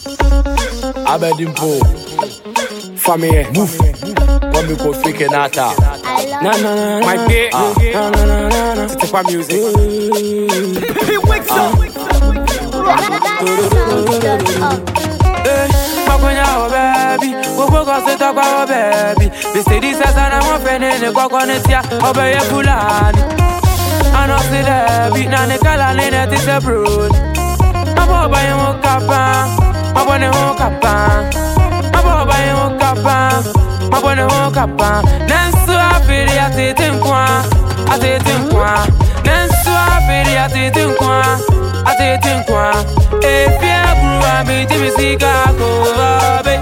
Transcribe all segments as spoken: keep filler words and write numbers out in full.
Abedimpo. Family, move. When we go freaking out. Na na na, my day. na na na na na. It's a music. He wakes up. Makonya baby, we go go sit up our baby. We say this as an I'm opening the coconutia, obey a fulani. I know see the beat na the color in it is a brood. My boy by your capa, my boy no capa. My boy by your capa, my boy no capa. Nansu a feel ya titin kwa, a titin kwa. Nansu a feel ya titin kwa, a titin kwa. If you brew a me Jimmy Chicago, babe.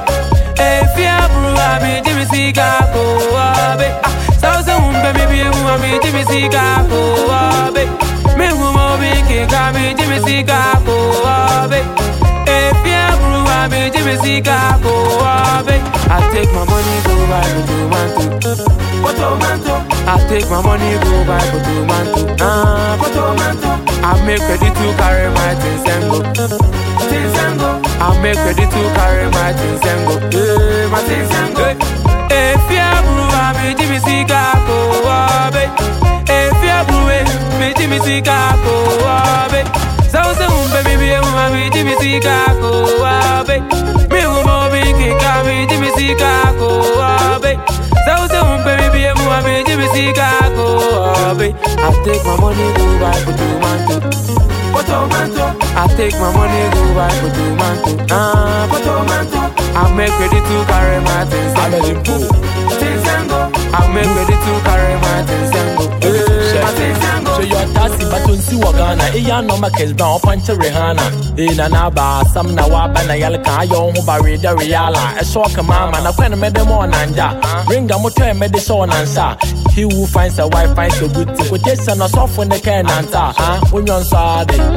If you brew a me Jimmy Chicago, babe. So soon baby you want me Jimmy Chicago, babe. Me who mo be king me Jimmy Chicago, babe. If you brew a me Jimmy Chicago, babe. I take my money go buy for two man two. What a man two. I take my money go buy for two man two. Ah, what a man two. I make ready to carry my things and go. Things and go. I make ready to carry my things and go. Hey, my things and go. If you brew a me Jimmy Chicago, babe. If you brew a me Jimmy Chicago, babe. So soon baby me want me Jimmy Chicago, babe. Me want me king me Jimmy Chicago, babe. So soon baby me want me Jimmy Chicago, babe. I take my money go buy for two man two. What a man two. I take my money go buy for two man two. Ah, what a man two. I make ready to carry my things and go. Things and go. I make ready to carry my things and go. My things and go. So you're tasty, but don't see what Ghana. Eh, no my case brown punch Rihanna. Eh, na na ba some na wa ba na yalka yo ho ba re da reala. E so ka mama na kwen me dem on anja. Bring am to me de so nansa. He who finds a wife finds a good thing. Quotation no so for the can anta. Ah, when you so de.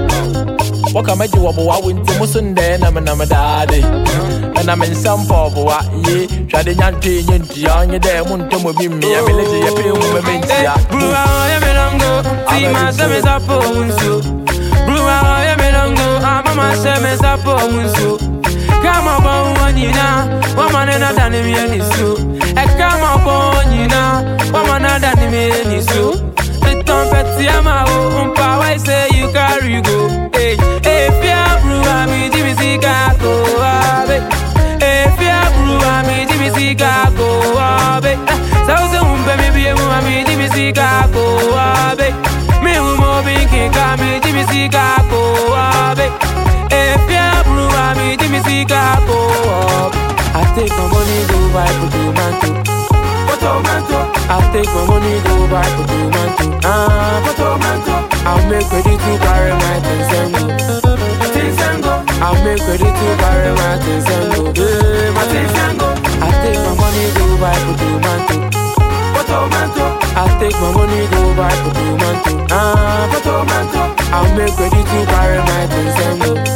Waka me ji wo bo wa win ti musunde na me na me dade. And I'm in some power, ye, Shadi Yanti, Yanti, on your day, Muntomo Bimmi, I believe you pay with me. Brew, I am go, see my seven up on so. Brew, I am go, I'm my seven up on so. Come up on you now, woman and I done me any so. And come up on you now, woman and I done me any so. The trumpet, Yama, um, power, I say you carry go. Hey, hey, Pia Brew, I'm in Jimmy Chicago. Chicago, babe. So soon, baby, you want me Jimmy Chicago, babe. Me who mo be king, me Jimmy Chicago, babe. If you brew, me Jimmy Chicago. I take my money go buy for two man two. What a man two. I take my money go buy for two man two. Ah, what a man two. I'll make ready to carry my things and go. Things and go. I'll make ready to carry my things and go. Yeah, my things and go. I take my money go buy for two man two. What a man two. I take my money go buy for two man two. Ah, what a man two. I'll make ready to carry my things and go.